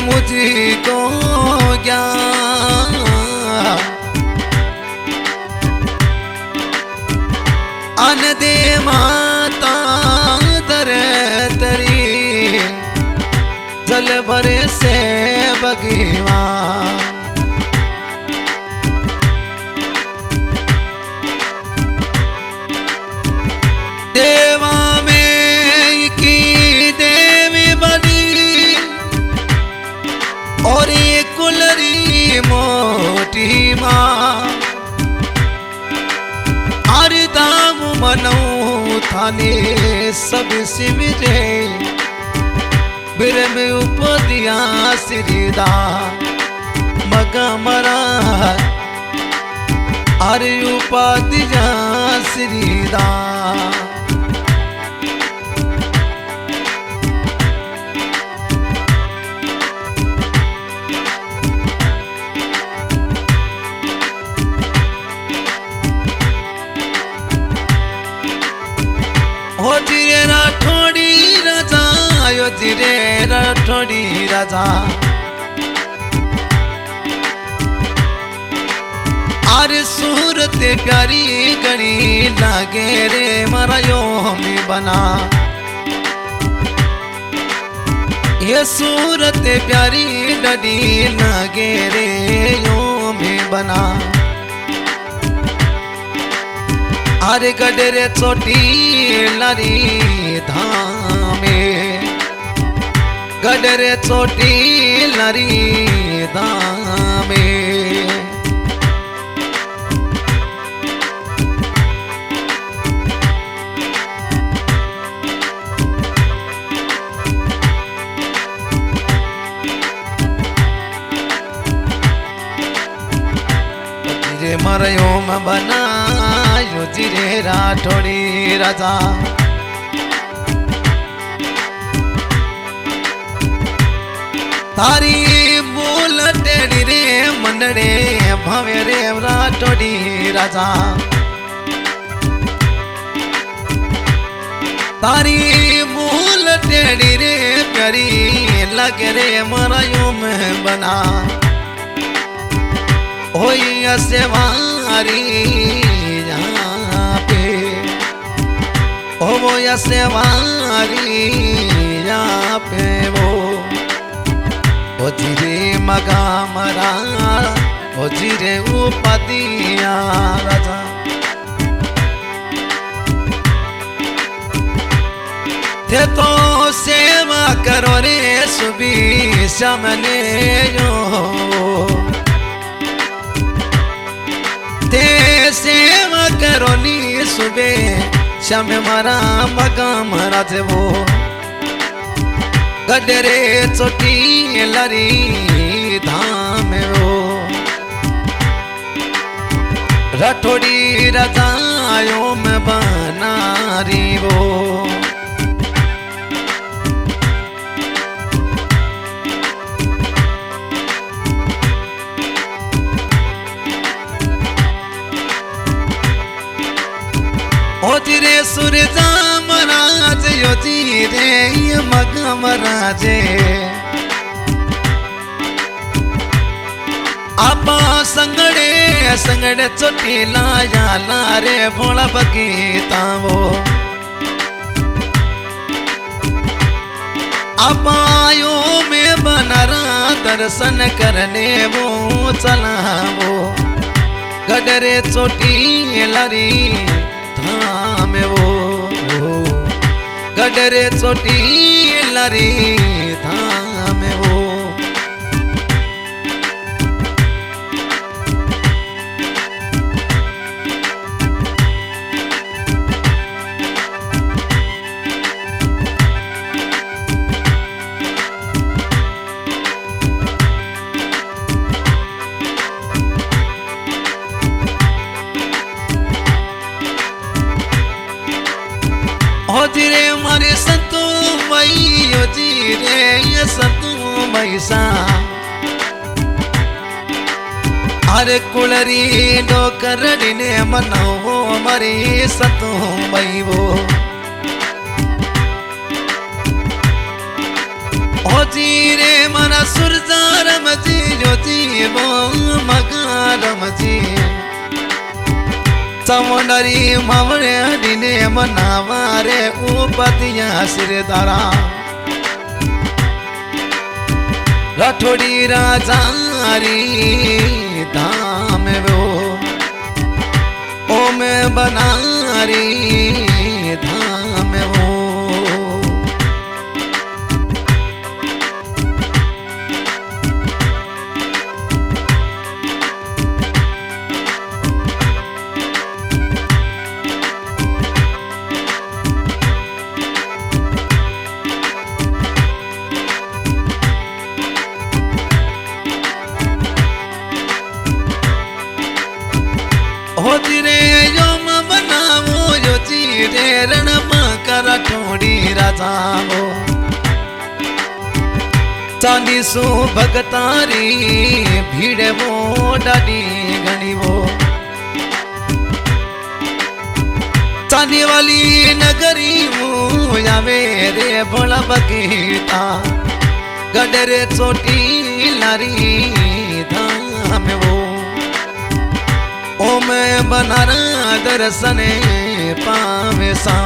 मुझको ज्ञान अन दे माता दर तरी जल भरे से बगीवा देवा में की देवी बड़ी और ये कुलरी मोटी माँ दाम मनो थाने सब सिमरे बिर में उपदिया सिरिदा मगा मरा अरे उपादिया सिरिदा हो जिरे राठौड़ी राजा यो जिरे राठौड़ी राजा अरे सूरत प्यारी गणी लागे रे मारा यो में बना ये सूरत प्यारी डडी लागे रे यो में बना अरे गडरे चोटी लरी धामे गडरे चोटी लरी धामे मरयो में बना यो जिरे राठौड़ी राजा तारी बोल टेड़ी रे मंडड़े भवे रे राठौड़ी राजा तारी बोल टेड़ी रे प्यारी लगे रे मरयो में बना होई सेवारी यहाँ पे हो वो सेवारी यहाँ पे वो धीरे मगा मरा वो धीरे उपादिया राजा थे तो सेवा करो रे सुबी सामने यो सेवा करो नी सुबह शाम मारा मगा मारा थे वो गडरे चोटी लरी धाम वो राठौड़ी रजायों में बना री वो ओ जिरे सूरजा महाराज यो जिरे ये मग महाराजे आपा संगड़े संगड़े चोटी लाया लारे भोला बगीता वो आपायो में बनरा दर्शन करने वो चला वो गडरे चोटी लरी धाम वो गडरे चोटी लरी धाम वो जिरे मारे सतू मई ओ जिरे ये सतू मई सा अरे कुलरी डोकरड़ी ने मनो वो मरी सतू मई वो ओ जिरे मरा सुरजा रमजी ज्योति वो मगा रमजी चमुंडरी मावळे दिने मनावारे उपतिया सिरदारा राठोड़ी राजारी धाम वो ओम बनारी धाम वो होती रे योम बनावो योची रे रण मकर ठोड़ी राजावो चांदी सो भगतारी भीड़ वो डाडी घनी वो चांदी वाली नगरी वो यावे रे भोला बगीता गडरे चोटी लारी धाम वो ओम बनारा दर्शने पावे सा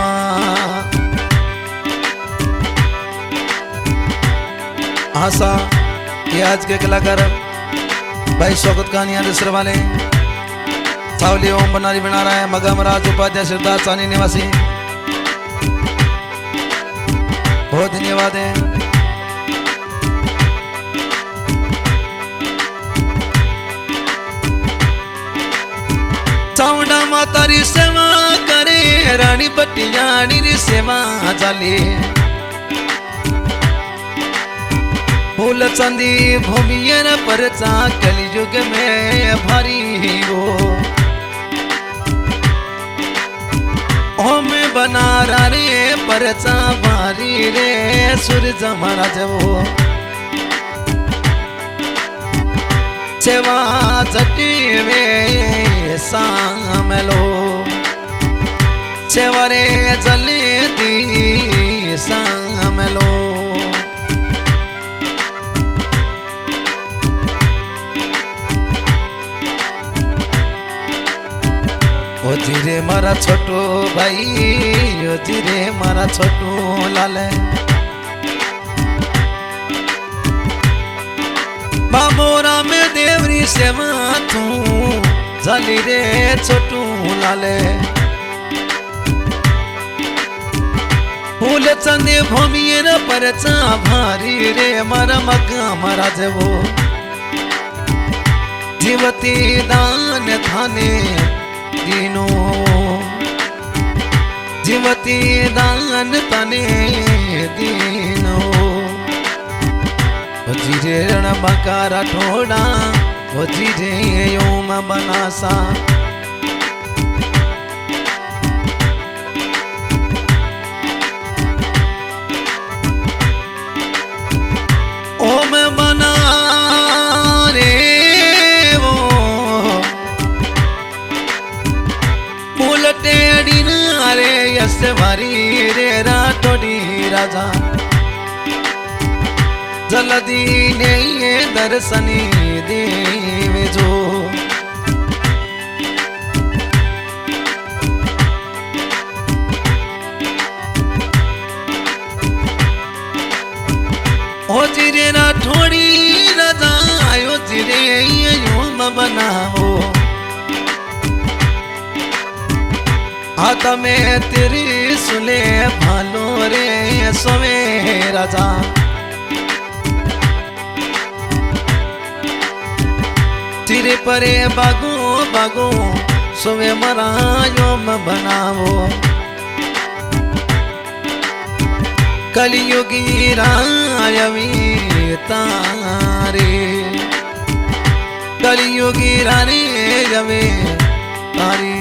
आशा ये आज के कलाकार भाई शौकत कहानियां दूसरे वाले सावली ओम बनारी बना रहा है मगमराज उपाध्याय सिद्धार्थ सानी निवासी बहुत धन्यवाद है। चावड़ा मातारी सेवा करे रानी बटियानी री सेवा चाले फूल चांदी भूमियर परचा कलयुग में भारी हो ओम बनारा रे परचा भारी रे सूरज महाराज वो सेवा चटी में सामलो सेवरे जले दी सामलो ओ धीरे मारा छोटो भाई ओ धीरे मारा छोटो लाले बाबोरा में देवरी सेवा तू झाली रे छोटू लाले फूल चंदे भूमियर परचा भारी रे मारा मगा महाराज वो जीवती दान थाने दीनो जीवती दान तने दीनो जीरे रण बकारा ठोड़ा वो जीरे योम बनासा ओम बना रे वो फूल टेड़ी रे यस भारी रे राठोड़ी राजा जल्दी ने दर्शनी देवे जो ओ जिरे राठोड़ी राजा आयो जिरे योम बनाओ हाथ में तेरी सुले भालो रे सोवे राजा चिरे परे बागो बागो सोवे मरा योम बनावो कलियुगी रायवी तारे कलियुगी रानी जवे तारी